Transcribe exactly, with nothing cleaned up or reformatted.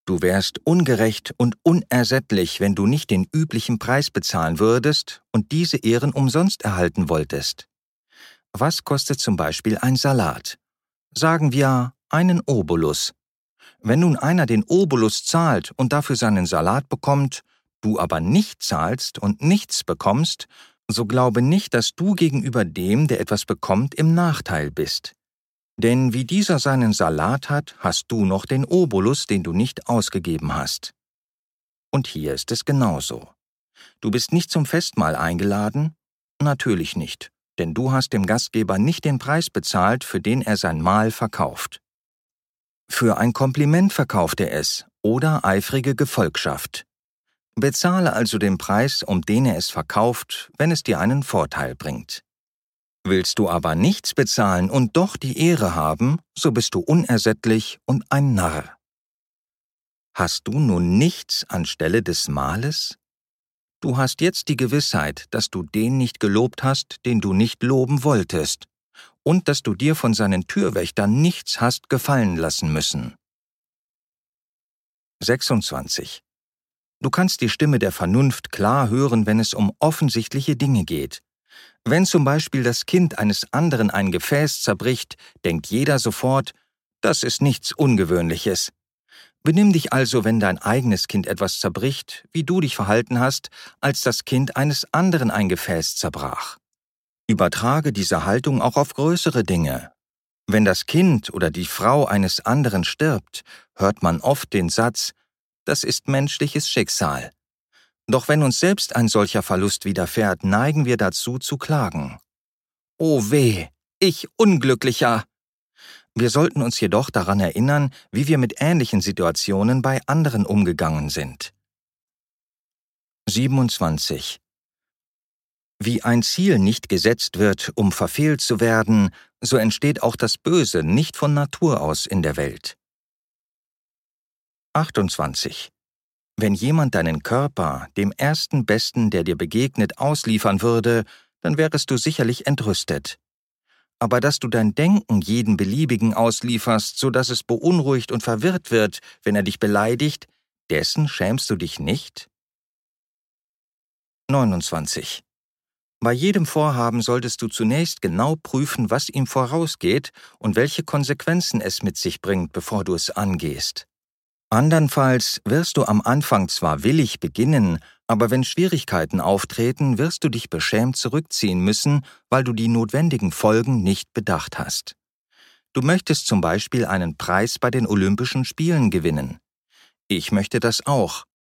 Du wärst ungerecht und unersättlich, wenn du nicht den üblichen Preis bezahlen würdest und diese Ehren umsonst erhalten wolltest. Was kostet zum Beispiel ein Salat? Sagen wir einen Obolus. Wenn nun einer den Obolus zahlt und dafür seinen Salat bekommt, du aber nicht zahlst und nichts bekommst, so glaube nicht, dass du gegenüber dem, der etwas bekommt, im Nachteil bist. Denn wie dieser seinen Salat hat, hast du noch den Obolus, den du nicht ausgegeben hast. Und hier ist es genauso. Du bist nicht zum Festmahl eingeladen? Natürlich nicht, denn du hast dem Gastgeber nicht den Preis bezahlt, für den er sein Mahl verkauft. Für ein Kompliment verkauft er es oder eifrige Gefolgschaft. Bezahle also den Preis, um den er es verkauft, wenn es dir einen Vorteil bringt. Willst du aber nichts bezahlen und doch die Ehre haben, so bist du unersättlich und ein Narr. Hast du nun nichts anstelle des Mahles? Du hast jetzt die Gewissheit, dass du den nicht gelobt hast, den du nicht loben wolltest, und dass du dir von seinen Türwächtern nichts hast gefallen lassen müssen. sechsundzwanzig. Du kannst die Stimme der Vernunft klar hören, wenn es um offensichtliche Dinge geht. Wenn zum Beispiel das Kind eines anderen ein Gefäß zerbricht, denkt jeder sofort, das ist nichts Ungewöhnliches. Benimm dich also, wenn dein eigenes Kind etwas zerbricht, wie du dich verhalten hast, als das Kind eines anderen ein Gefäß zerbrach. Übertrage diese Haltung auch auf größere Dinge. Wenn das Kind oder die Frau eines anderen stirbt, hört man oft den Satz, das ist menschliches Schicksal. Doch wenn uns selbst ein solcher Verlust widerfährt, neigen wir dazu zu klagen. Oh weh, ich Unglücklicher! Wir sollten uns jedoch daran erinnern, wie wir mit ähnlichen Situationen bei anderen umgegangen sind. siebenundzwanzig. Wie ein Ziel nicht gesetzt wird, um verfehlt zu werden, so entsteht auch das Böse nicht von Natur aus in der Welt. achtundzwanzig. Wenn jemand deinen Körper dem ersten Besten, der dir begegnet, ausliefern würde, dann wärest du sicherlich entrüstet. Aber dass du dein Denken jeden Beliebigen auslieferst, so dass es beunruhigt und verwirrt wird, wenn er dich beleidigt, dessen schämst du dich nicht? neunundzwanzig. Bei jedem Vorhaben solltest du zunächst genau prüfen, was ihm vorausgeht und welche Konsequenzen es mit sich bringt, bevor du es angehst. Andernfalls wirst du am Anfang zwar willig beginnen, aber wenn Schwierigkeiten auftreten, wirst du dich beschämt zurückziehen müssen, weil du die notwendigen Folgen nicht bedacht hast. Du möchtest zum Beispiel einen Preis bei den Olympischen Spielen gewinnen. Ich möchte das auch,